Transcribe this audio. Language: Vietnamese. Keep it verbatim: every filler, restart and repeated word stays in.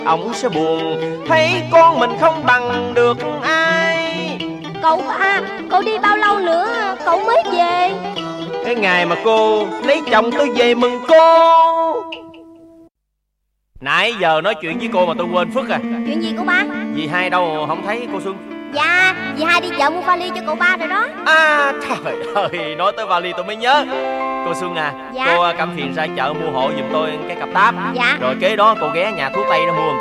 Ông sẽ buồn thấy con mình không bằng được ai. Cậu ba, cậu đi bao lâu nữa cậu mới về? Cái ngày mà cô lấy chồng tôi về mừng cô. Nãy giờ nói chuyện với cô mà tôi quên phức à. Chuyện gì cậu ba? Dì Hai đâu không thấy cô Xuân? Dạ, dì Hai đi chợ mua vali cho cậu ba rồi đó. À trời ơi, nói tới vali tôi mới nhớ. Cô Xuân à, dạ. Cô cầm phiền ra chợ mua hộ giùm tôi cái cặp táp. Dạ. Rồi kế đó cô ghé nhà thuốc tây đó mua